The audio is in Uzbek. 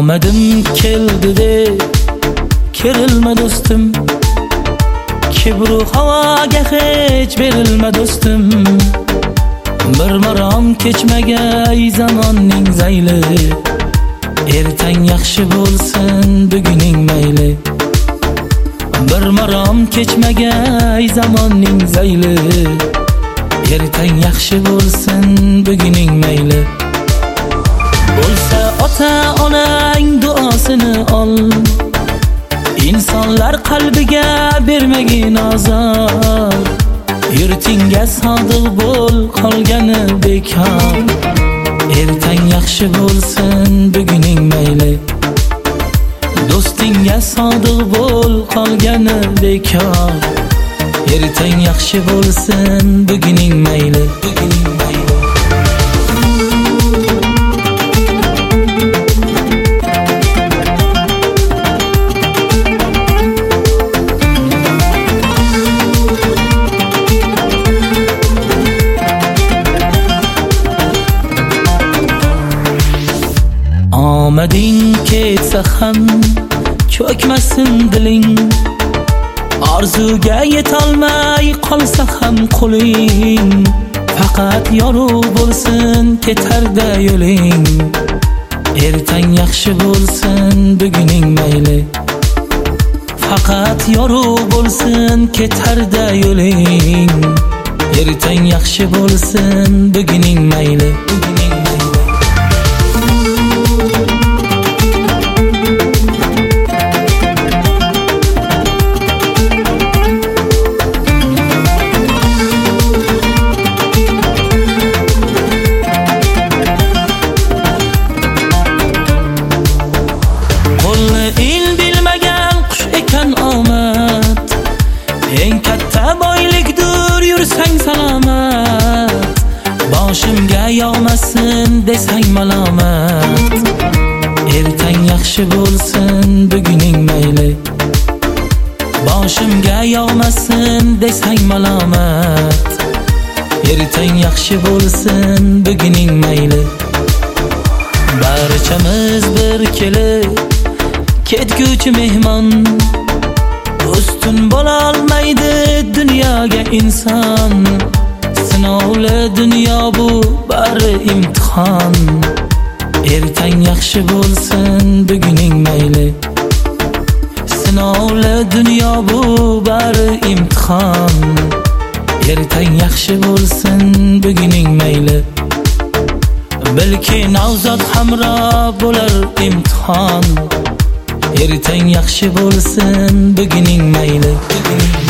omadim keldi de kerilma do'stim, kibru havoga hech berilma do'stim. Bir marom kechmagay zamonning zayli, ertang yaxshi bo'lsin buguning mayli. Bir marom kechmagay zamonning zayli, ertang yaxshi bo'lsin buguning mayli. Bo'lsa ota onang duosini ol, insonlar qalbiga bermagin azor. Yurtingga sodiq bo'l, qolgani bekor. Ertang yaxshi bo'lsin buguning mayli, do'stingga sodiq bo'l, qolgani bekor. Ertang yaxshi bo'lsin buguning mayli. Omading ketsa ham cho'kmasin diling, orzuga yetolmay qolsa ham qo'ling. Faqat yorug' bo'lsin ketarda yo'ling, ertang yaxshi bo'lsin buguning mayli. Faqat yorug' bo'lsin ketarda yo'ling, ertang yaxshi bo'lsin buguning mayli. Eng katta boylikdir yursang salomat, boshimga yog'masin desang malomat. Ertang yaxshi bo'lsin buguning mayli, boshimga yog'masin desang malomat. Ertang yaxshi bo'lsin buguning mayli. Barchamiz bir kelib ketguvchi mehmon, ustun bo'lolmaydi dunyoga inson. Sinovli dunyo bu bari imtihon, ertang yaxshi bo'lsin buguning mayli. Sinovli dunyo bu bari imtihon, ertang yaxshi bo'lsin buguning mayli. Balki navzod hamro bo'lar imtihon, ertang yaxshi bo'lsin buguning mayli.